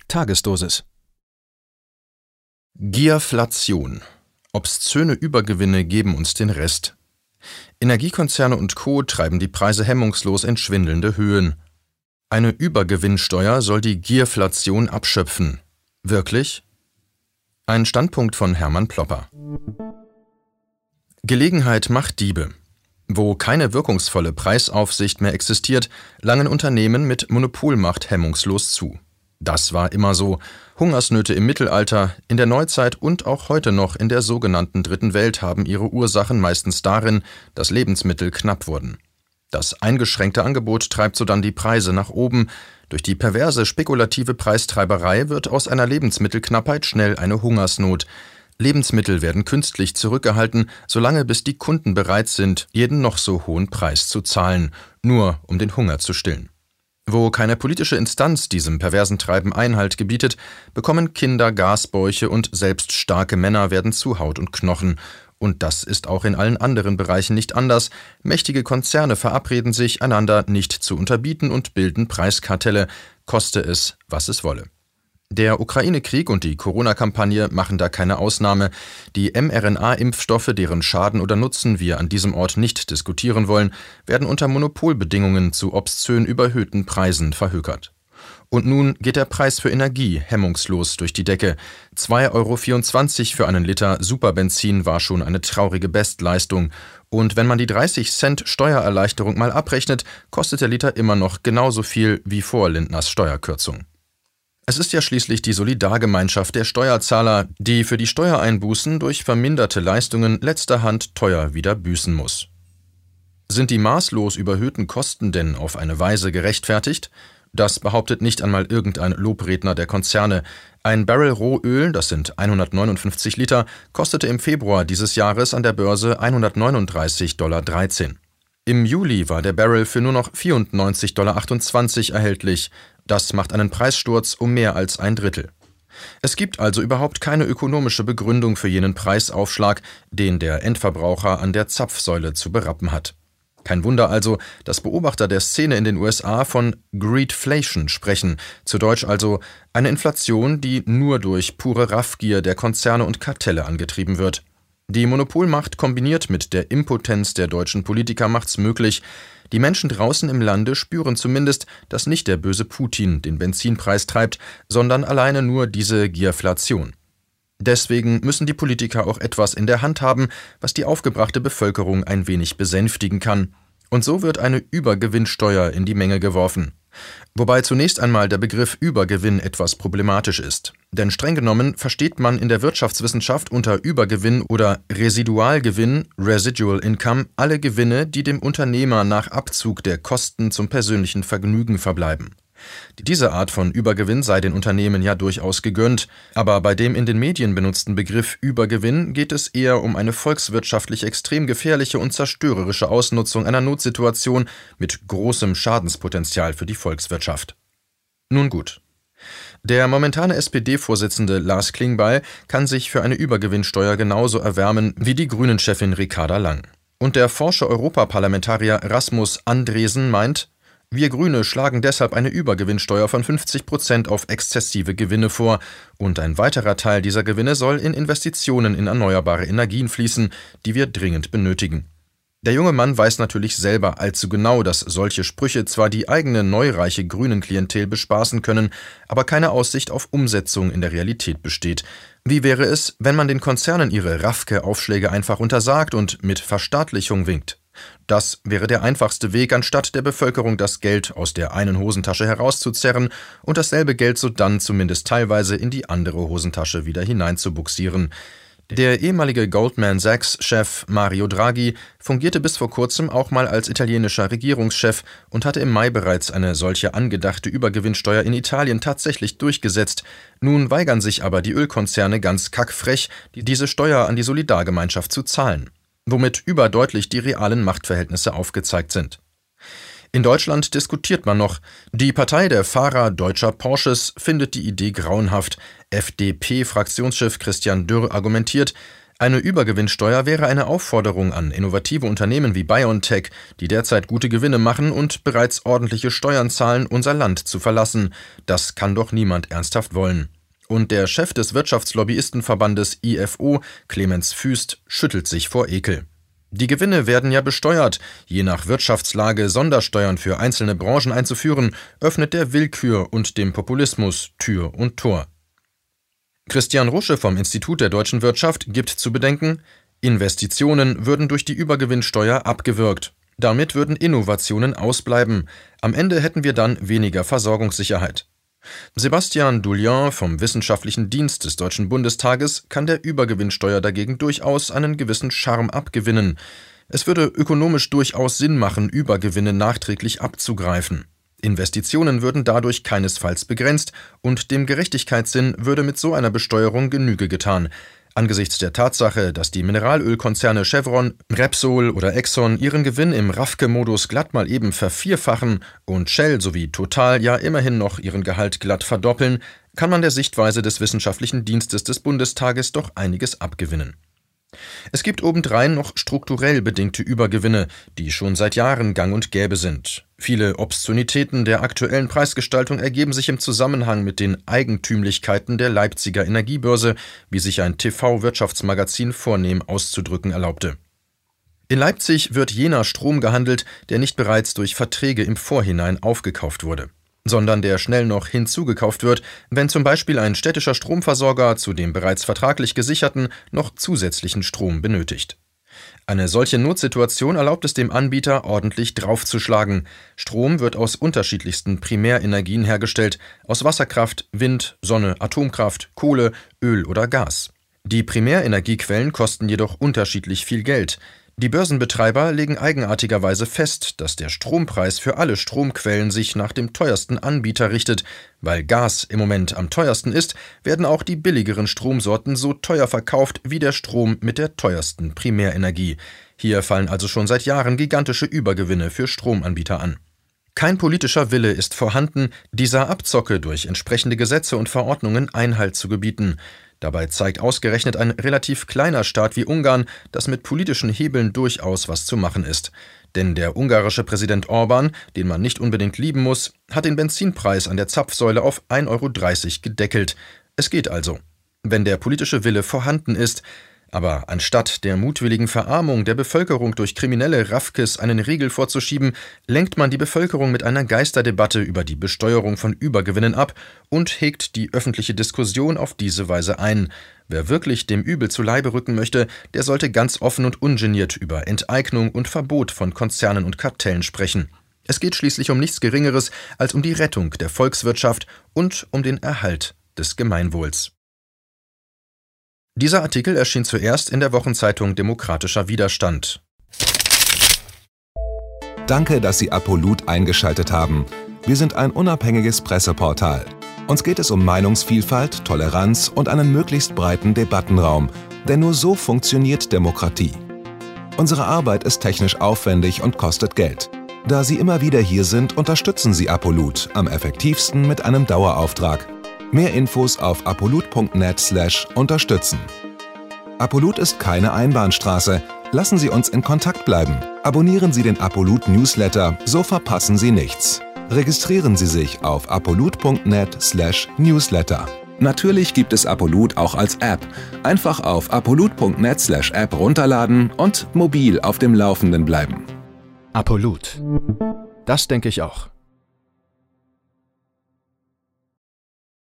Tagesdosis. Gierflation. Obszöne Übergewinne geben uns den Rest. Energiekonzerne und Co. treiben die Preise hemmungslos in schwindelnde Höhen. Eine Übergewinnsteuer soll die Gierflation abschöpfen. Wirklich? Ein Standpunkt von Hermann Plopper. Gelegenheit macht Diebe. Wo keine wirkungsvolle Preisaufsicht mehr existiert, langen Unternehmen mit Monopolmacht hemmungslos zu. Das war immer so. Hungersnöte im Mittelalter, in der Neuzeit und auch heute noch in der sogenannten Dritten Welt haben ihre Ursachen meistens darin, dass Lebensmittel knapp wurden. Das eingeschränkte Angebot treibt sodann die Preise nach oben. Durch die perverse spekulative Preistreiberei wird aus einer Lebensmittelknappheit schnell eine Hungersnot. Lebensmittel werden künstlich zurückgehalten, solange bis die Kunden bereit sind, jeden noch so hohen Preis zu zahlen, nur um den Hunger zu stillen. Wo keine politische Instanz diesem perversen Treiben Einhalt gebietet, bekommen Kinder Gasbäuche und selbst starke Männer werden zu Haut und Knochen. Und das ist auch in allen anderen Bereichen nicht anders. Mächtige Konzerne verabreden sich, einander nicht zu unterbieten und bilden Preiskartelle, koste es, was es wolle. Der Ukraine-Krieg und die Corona-Kampagne machen da keine Ausnahme. Die mRNA-Impfstoffe, deren Schaden oder Nutzen wir an diesem Ort nicht diskutieren wollen, werden unter Monopolbedingungen zu obszön überhöhten Preisen verhökert. Und nun geht der Preis für Energie hemmungslos durch die Decke. 2,24 € für einen Liter Superbenzin war schon eine traurige Bestleistung. Und wenn man die 30 Cent Steuererleichterung mal abrechnet, kostet der Liter immer noch genauso viel wie vor Lindners Steuerkürzung. Es ist ja schließlich die Solidargemeinschaft der Steuerzahler, die für die Steuereinbußen durch verminderte Leistungen letzterhand teuer wieder büßen muss. Sind die maßlos überhöhten Kosten denn auf eine Weise gerechtfertigt? Das behauptet nicht einmal irgendein Lobredner der Konzerne. Ein Barrel Rohöl, das sind 159 Liter, kostete im Februar dieses Jahres an der Börse 139,13 $. Im Juli war der Barrel für nur noch 94,28 $ erhältlich. Das macht einen Preissturz um mehr als ein Drittel. Es gibt also überhaupt keine ökonomische Begründung für jenen Preisaufschlag, den der Endverbraucher an der Zapfsäule zu berappen hat. Kein Wunder also, dass Beobachter der Szene in den USA von Greedflation sprechen, zu Deutsch also eine Inflation, die nur durch pure Raffgier der Konzerne und Kartelle angetrieben wird. Die Monopolmacht kombiniert mit der Impotenz der deutschen Politiker macht's möglich. Die Menschen draußen im Lande spüren zumindest, dass nicht der böse Putin den Benzinpreis treibt, sondern alleine nur diese Gierflation. Deswegen müssen die Politiker auch etwas in der Hand haben, was die aufgebrachte Bevölkerung ein wenig besänftigen kann. Und so wird eine Übergewinnsteuer in die Menge geworfen. Wobei zunächst einmal der Begriff Übergewinn etwas problematisch ist. Denn streng genommen versteht man in der Wirtschaftswissenschaft unter Übergewinn oder Residualgewinn, Residual Income, alle Gewinne, die dem Unternehmer nach Abzug der Kosten zum persönlichen Vergnügen verbleiben. Diese Art von Übergewinn sei den Unternehmen ja durchaus gegönnt, aber bei dem in den Medien benutzten Begriff Übergewinn geht es eher um eine volkswirtschaftlich extrem gefährliche und zerstörerische Ausnutzung einer Notsituation mit großem Schadenspotenzial für die Volkswirtschaft. Nun gut. Der momentane SPD-Vorsitzende Lars Klingbeil kann sich für eine Übergewinnsteuer genauso erwärmen wie die Grünen-Chefin Ricarda Lang. Und der forsche Europaparlamentarier Rasmus Andresen meint, wir Grüne schlagen deshalb eine Übergewinnsteuer von 50% auf exzessive Gewinne vor und ein weiterer Teil dieser Gewinne soll in Investitionen in erneuerbare Energien fließen, die wir dringend benötigen. Der junge Mann weiß natürlich selber allzu genau, dass solche Sprüche zwar die eigene neureiche grünen Klientel bespaßen können, aber keine Aussicht auf Umsetzung in der Realität besteht. Wie wäre es, wenn man den Konzernen ihre Raffke-Aufschläge einfach untersagt und mit Verstaatlichung winkt? Das wäre der einfachste Weg, anstatt der Bevölkerung das Geld aus der einen Hosentasche herauszuzerren und dasselbe Geld sodann zumindest teilweise in die andere Hosentasche wieder hineinzubuxieren. Der ehemalige Goldman Sachs-Chef Mario Draghi fungierte bis vor kurzem auch mal als italienischer Regierungschef und hatte im Mai bereits eine solche angedachte Übergewinnsteuer in Italien tatsächlich durchgesetzt. Nun weigern sich aber die Ölkonzerne ganz kackfrech, diese Steuer an die Solidargemeinschaft zu zahlen, womit überdeutlich die realen Machtverhältnisse aufgezeigt sind. In Deutschland diskutiert man noch. Die Partei der Fahrer deutscher Porsches findet die Idee grauenhaft. FDP-Fraktionschef Christian Dürr argumentiert, Eine Übergewinnsteuer wäre eine Aufforderung an innovative Unternehmen wie BioNTech, die derzeit gute Gewinne machen und bereits ordentliche Steuern zahlen, unser Land zu verlassen. Das kann doch niemand ernsthaft wollen. Und der Chef des Wirtschaftslobbyistenverbandes IFO, Clemens Füst, schüttelt sich vor Ekel. Die Gewinne werden ja besteuert. Je nach Wirtschaftslage Sondersteuern für einzelne Branchen einzuführen, öffnet der Willkür und dem Populismus Tür und Tor. Christian Rusche vom Institut der deutschen Wirtschaft gibt zu bedenken, Investitionen würden durch die Übergewinnsteuer abgewürgt. Damit würden Innovationen ausbleiben. Am Ende hätten wir dann weniger Versorgungssicherheit. Sebastian Doulien vom Wissenschaftlichen Dienst des Deutschen Bundestages kann der Übergewinnsteuer dagegen durchaus einen gewissen Charme abgewinnen. Es würde ökonomisch durchaus Sinn machen, Übergewinne nachträglich abzugreifen. Investitionen würden dadurch keinesfalls begrenzt und dem Gerechtigkeitssinn würde mit so einer Besteuerung Genüge getan. Angesichts der Tatsache, dass die Mineralölkonzerne Chevron, Repsol oder Exxon ihren Gewinn im Raffke-Modus glatt mal eben vervierfachen und Shell sowie Total ja immerhin noch ihren Gehalt glatt verdoppeln, kann man der Sichtweise des Wissenschaftlichen Dienstes des Bundestages doch einiges abgewinnen. Es gibt obendrein noch strukturell bedingte Übergewinne, die schon seit Jahren gang und gäbe sind. Viele Obszönitäten der aktuellen Preisgestaltung ergeben sich im Zusammenhang mit den Eigentümlichkeiten der Leipziger Energiebörse, wie sich ein TV-Wirtschaftsmagazin vornehm auszudrücken erlaubte. In Leipzig wird jener Strom gehandelt, der nicht bereits durch Verträge im Vorhinein aufgekauft wurde, sondern der schnell noch hinzugekauft wird, wenn zum Beispiel ein städtischer Stromversorger zu dem bereits vertraglich gesicherten noch zusätzlichen Strom benötigt. Eine solche Notsituation erlaubt es dem Anbieter, ordentlich draufzuschlagen. Strom wird aus unterschiedlichsten Primärenergien hergestellt, aus Wasserkraft, Wind, Sonne, Atomkraft, Kohle, Öl oder Gas. Die Primärenergiequellen kosten jedoch unterschiedlich viel Geld. Die Börsenbetreiber legen eigenartigerweise fest, dass der Strompreis für alle Stromquellen sich nach dem teuersten Anbieter richtet. Weil Gas im Moment am teuersten ist, werden auch die billigeren Stromsorten so teuer verkauft wie der Strom mit der teuersten Primärenergie. Hier fallen also schon seit Jahren gigantische Übergewinne für Stromanbieter an. Kein politischer Wille ist vorhanden, dieser Abzocke durch entsprechende Gesetze und Verordnungen Einhalt zu gebieten. Dabei zeigt ausgerechnet ein relativ kleiner Staat wie Ungarn, dass mit politischen Hebeln durchaus was zu machen ist. Denn der ungarische Präsident Orbán, den man nicht unbedingt lieben muss, hat den Benzinpreis an der Zapfsäule auf 1,30 € gedeckelt. Es geht also, wenn der politische Wille vorhanden ist. Aber anstatt der mutwilligen Verarmung der Bevölkerung durch kriminelle Raffkes einen Riegel vorzuschieben, lenkt man die Bevölkerung mit einer Geisterdebatte über die Besteuerung von Übergewinnen ab und hegt die öffentliche Diskussion auf diese Weise ein. Wer wirklich dem Übel zu Leibe rücken möchte, der sollte ganz offen und ungeniert über Enteignung und Verbot von Konzernen und Kartellen sprechen. Es geht schließlich um nichts Geringeres als um die Rettung der Volkswirtschaft und um den Erhalt des Gemeinwohls. Dieser Artikel erschien zuerst in der Wochenzeitung Demokratischer Widerstand. Danke, dass Sie Apolut eingeschaltet haben. Wir sind ein unabhängiges Presseportal. Uns geht es um Meinungsvielfalt, Toleranz und einen möglichst breiten Debattenraum, denn nur so funktioniert Demokratie. Unsere Arbeit ist technisch aufwendig und kostet Geld. Da Sie immer wieder hier sind, unterstützen Sie Apolut am effektivsten mit einem Dauerauftrag. Mehr Infos auf apolut.net/unterstützen. Apolut ist keine Einbahnstraße. Lassen Sie uns in Kontakt bleiben. Abonnieren Sie den Apolut Newsletter, so verpassen Sie nichts. Registrieren Sie sich auf apolut.net/newsletter. Natürlich gibt es Apolut auch als App. Einfach auf apolut.net/app runterladen und mobil auf dem Laufenden bleiben. Apolut. Das denke ich auch.